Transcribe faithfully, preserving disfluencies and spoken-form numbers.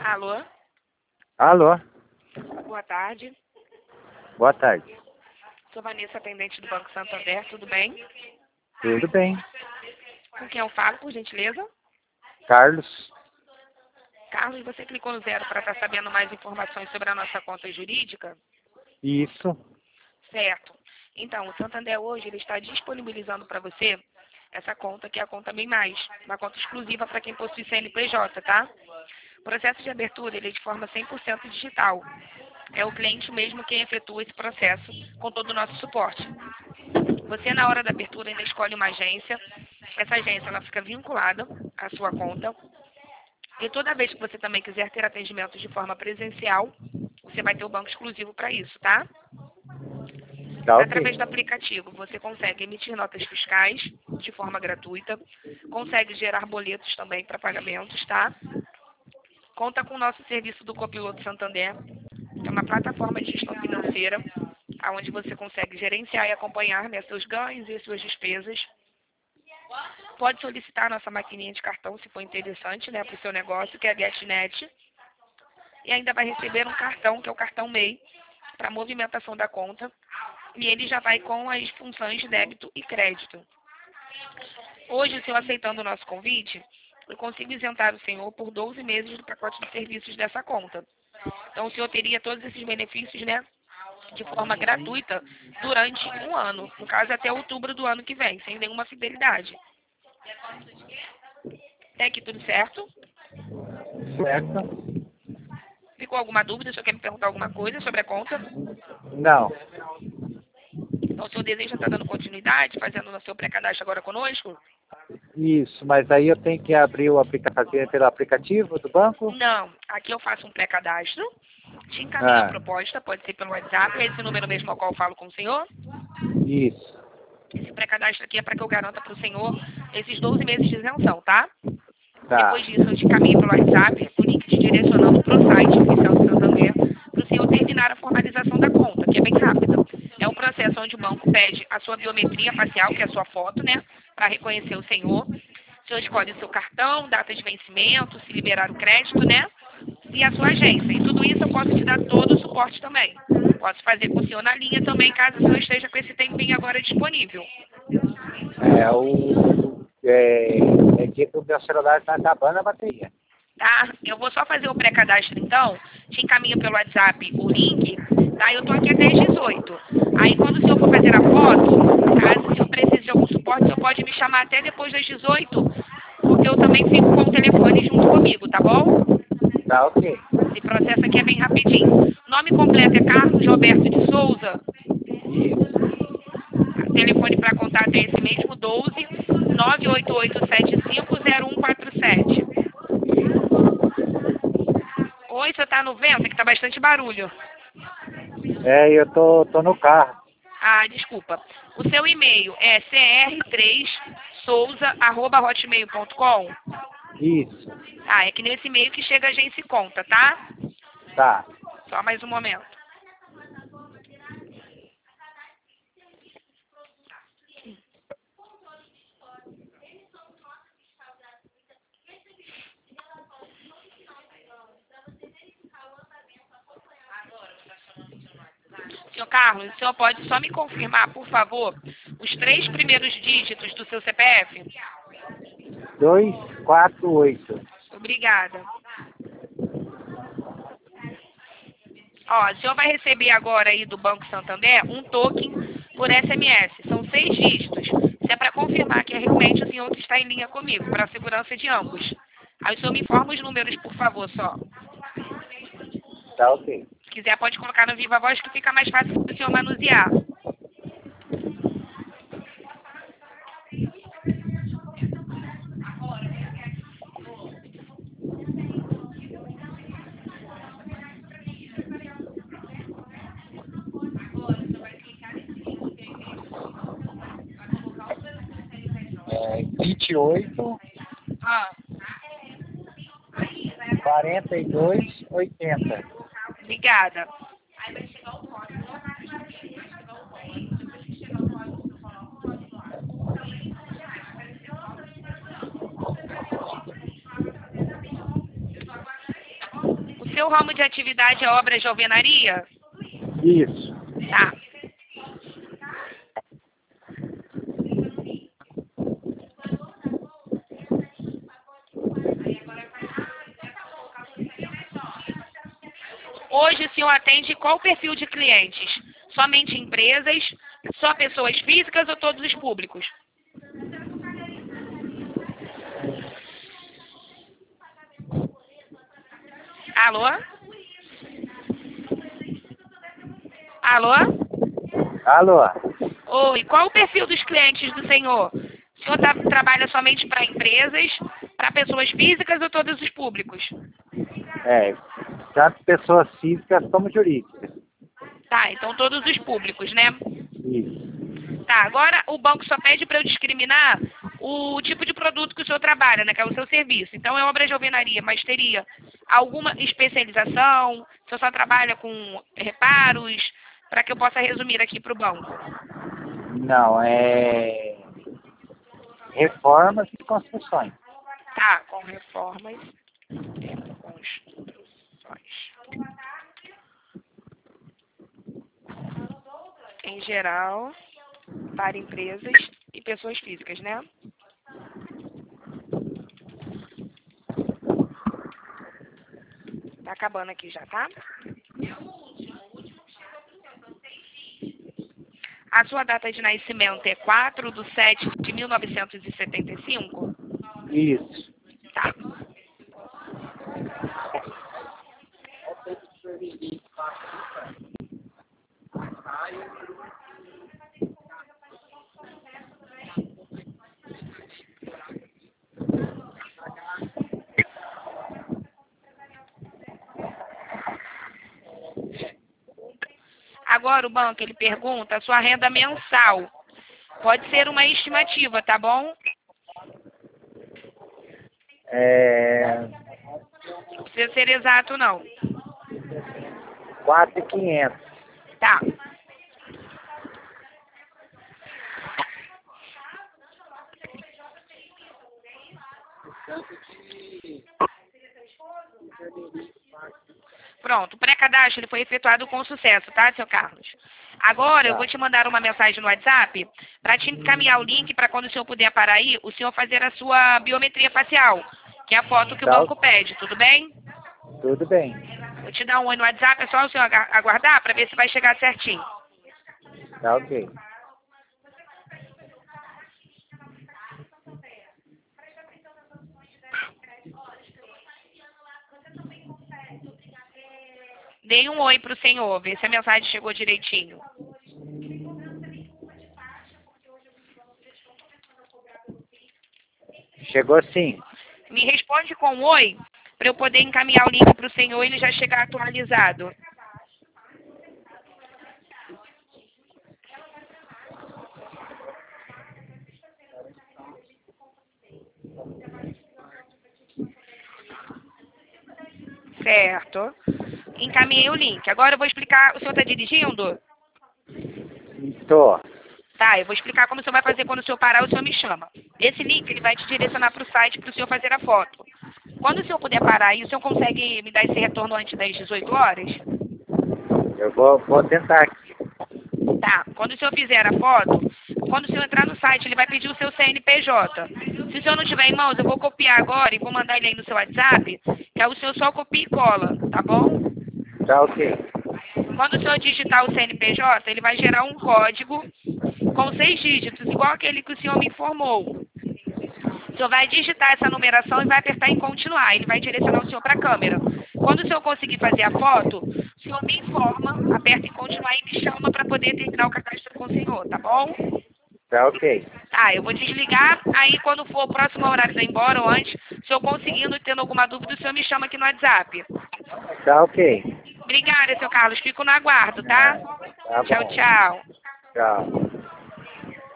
Alô? Alô, Boa tarde. boa tarde. Sou Vanessa, atendente do Banco Santander, tudo bem? Tudo bem? Com quem eu falo, por gentileza? Carlos? Carlos, você clicou no zero para estar sabendo mais informações sobre a nossa conta jurídica? Isso. Certo. Então, o Santander hoje ele está disponibilizando para você essa conta, que é a conta Bem Mais, uma conta exclusiva para quem possui C N P J, tá? O processo de abertura ele é de forma cem por cento digital. É o cliente mesmo quem efetua esse processo com todo o nosso suporte. Você, na hora da abertura, ainda escolhe uma agência. Essa agência ela fica vinculada à sua conta. E toda vez que você também quiser ter atendimento de forma presencial, você vai ter o banco exclusivo para isso, tá? Tá ok. Através do aplicativo, você consegue emitir notas fiscais de forma gratuita, consegue gerar boletos também para pagamentos, tá? Conta com o nosso serviço do Copiloto Santander, que é uma plataforma de gestão financeira, onde você consegue gerenciar e acompanhar, né, seus ganhos e suas despesas. Pode solicitar a nossa maquininha de cartão, se for interessante, né, para o seu negócio, que é a GetNet. E ainda vai receber um cartão, que é o cartão M E I, para movimentação da conta. E ele já vai com as funções de débito e crédito. Hoje, o senhor aceitando o nosso convite, eu consigo isentar o senhor por doze meses do pacote de serviços dessa conta. Então, o senhor teria todos esses benefícios, né, de forma gratuita durante um ano. No caso, até outubro do ano que vem, sem nenhuma fidelidade. Até aqui tudo certo? Certo? Ficou alguma dúvida? O senhor quer me perguntar alguma coisa sobre a conta? Não. Então, o senhor deseja estar dando continuidade, fazendo o seu pré-cadastro agora conosco? Isso, mas aí eu tenho que abrir o aplicativo, fazer pelo aplicativo do banco? Não. Aqui eu faço um pré-cadastro, te encaminho a Ah, proposta, pode ser pelo WhatsApp, é esse número mesmo ao qual eu falo com o senhor. isso. Esse pré-cadastro aqui é para que eu garanta para o senhor esses doze meses de isenção, tá? Tá. Depois disso, eu te encaminho pelo WhatsApp, o link te direcionando para o site oficial do Santander, para o senhor terminar a formalização da conta, que é bem rápida. É um processo onde o banco pede a sua biometria facial, que é a sua foto, né, para reconhecer o senhor. O senhor escolhe o seu cartão, data de vencimento, se liberar o crédito, né, e a sua agência. E tudo isso eu posso te dar todo o suporte também. Posso fazer com o senhor na linha também, caso o senhor esteja com esse tempinho agora disponível. É, o... É, é que o meu celular está acabando a bateria. Tá? Eu vou só fazer o pré-cadastro então, te encaminho pelo WhatsApp o link, tá? Eu tô aqui até às dezoito. Aí quando o senhor for fazer a foto, caso o senhor precise de algum suporte, o senhor pode me chamar até depois das dezoito, porque eu também fico com o telefone junto comigo, tá bom? Tá ok. Esse processo aqui é bem rapidinho. Nome completo é Carlos Roberto de Souza. Isso. O telefone para contato é esse mesmo, doze, nove oito oito sete cinco, zero um quatro sete. Oi, você tá no vento? É que tá bastante barulho. É, eu tô, tô no carro. Ah, desculpa. O seu e-mail é c r três souza arroba hotmail ponto com? Isso. Ah, é que nesse e-mail que chega a gente se conta, tá? Tá. Só mais um momento. Senhor Carlos, o senhor pode só me confirmar, por favor, os três primeiros dígitos do seu C P F? Dois, quatro, oito. Obrigada. Ó, o senhor vai receber agora aí do Banco Santander um token por S M S. São seis dígitos. Isso é para confirmar que realmente o senhor está em linha comigo, para a segurança de ambos. Aí o senhor me informa os números, por favor, só. Tá ok. Se quiser, pode colocar no Viva Voz, que fica mais fácil para o senhor manusear. É, vinte e oito, Ah, quarenta e dois, oitenta. obrigada. seu ramo de atividade é obras de alvenaria? Isso. Tá. Hoje o senhor atende qual perfil de clientes? Somente empresas, só pessoas físicas ou todos os públicos? Alô? Alô? Alô? Oi, qual o perfil dos clientes do senhor? O senhor tá- trabalha somente para empresas, para pessoas físicas ou todos os públicos? É, tanto pessoas físicas como jurídicas. Tá, então todos os públicos, né? Isso. Tá, agora o banco só pede para eu discriminar o tipo de produto que o senhor trabalha, né? Que é o seu serviço. Então é obra de alvenaria, mas teria alguma especialização? O senhor só trabalha com reparos? Para que eu possa resumir aqui para o banco. Não, é reformas e construções. Tá, com reformas e construções. Em geral, para empresas e pessoas físicas, né? Tá acabando aqui já, tá? A sua data de nascimento é quatro de sete de mil novecentos e setenta e cinco? Isso. Tá. Agora o banco, ele pergunta a sua renda mensal. Pode ser uma estimativa, tá bom? É, Não precisa ser exato, não. quatro mil e quinhentos. Tá. Pronto, o pré-cadastro ele foi efetuado com sucesso, tá, seu Carlos? Agora eu Tá. vou te mandar uma mensagem no WhatsApp para te encaminhar o link para quando o senhor puder parar aí, o senhor fazer a sua biometria facial, que é a foto que o Tá. banco pede, tudo bem? Tudo bem. Vou te dar um oi no WhatsApp, é só o senhor aga- aguardar para ver se vai chegar certinho. Tá ok. Dei um oi pro senhor, ver se a mensagem chegou direitinho. Chegou sim. Me responde com um oi para eu poder encaminhar o link pro senhor e ele já chegar atualizado. Certo. Encaminhei o link. Agora eu vou explicar. O senhor está dirigindo? Tô. Tá, eu vou explicar como o senhor vai fazer quando o senhor parar, o senhor me chama. Esse link ele vai te direcionar para o site para o senhor fazer a foto. Quando o senhor puder parar aí, o senhor consegue me dar esse retorno antes das dezoito horas? Eu vou, vou tentar aqui. Tá. Quando o senhor fizer a foto, quando o senhor entrar no site, ele vai pedir o seu C N P J. Se o senhor não tiver em mãos, eu vou copiar agora e vou mandar ele aí no seu WhatsApp, que aí o senhor só copia e cola, tá bom? Tá ok. Quando o senhor digitar o C N P J, ele vai gerar um código com seis dígitos, igual aquele que o senhor me informou. O senhor vai digitar essa numeração e vai apertar em continuar. Ele vai direcionar o senhor para a câmera. Quando o senhor conseguir fazer a foto, o senhor me informa, aperta em continuar e me chama para poder terminar o cadastro com o senhor, tá bom? Tá ok. Tá, eu vou desligar, aí quando for o próximo horário de ir embora ou antes, se eu conseguindo, tendo alguma dúvida, o senhor me chama aqui no WhatsApp. Tá ok. Obrigada, seu Carlos. Fico no aguardo, tá? Tá bom. Tchau, tchau. Tchau.